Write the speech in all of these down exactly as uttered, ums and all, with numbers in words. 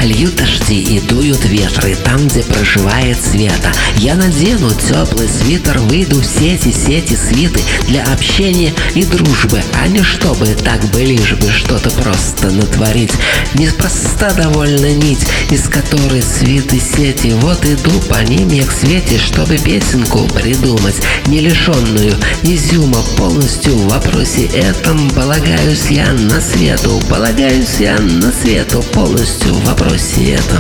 Льют дожди и дуют ветры там, где проживает Света. Я надену теплый свитер, выйду в сети, сети свиты для общения и дружбы, а не чтобы так бы лишь бы что-то просто натворить. Неспроста довольна нить, из которой свиты сети. Вот иду по ним я к Свете, чтобы песенку придумать, не лишенную изюма полностью в вопросе этом. Полагаюсь я на Свету, полагаюсь я на Свету полностью в вопросе этом.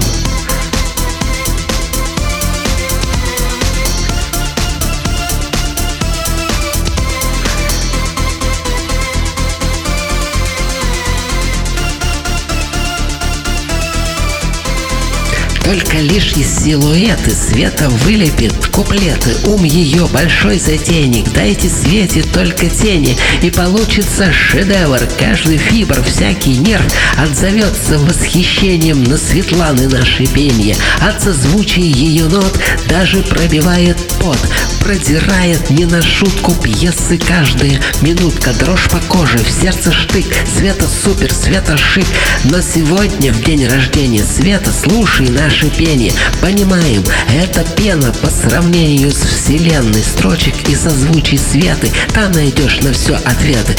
Только лишь из силуэты Света вылепит куплеты. Ум ее большой затейник, дайте Свете только тени, и получится шедевр. Каждый фибр, всякий нерв отзовется восхищением на Светланы наше пенье. От созвучия ее нот даже пробивает пот, продирает не на шутку пьесы каждая минутка. Дрожь по коже, в сердце штык. Света супер, Света шик. Но сегодня, в день рождения Света, слушай наше пение. Понимаем, это пена по сравнению с вселенной строчек и созвучий Светы. Там найдешь на все ответы.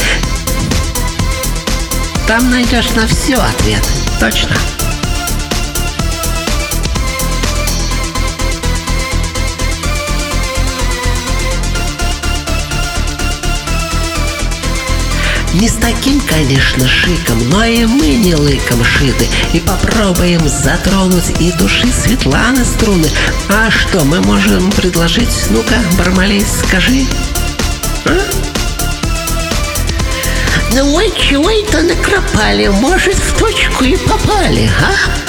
Там найдешь на все ответы. Точно. Не с таким, конечно, шиком, но и мы не лыком шиты. И попробуем затронуть и души Светланы струны. А что мы можем предложить? Ну-ка, Бармалей, скажи. А? Ну вы чего это накропали? Может, в точку и попали, а?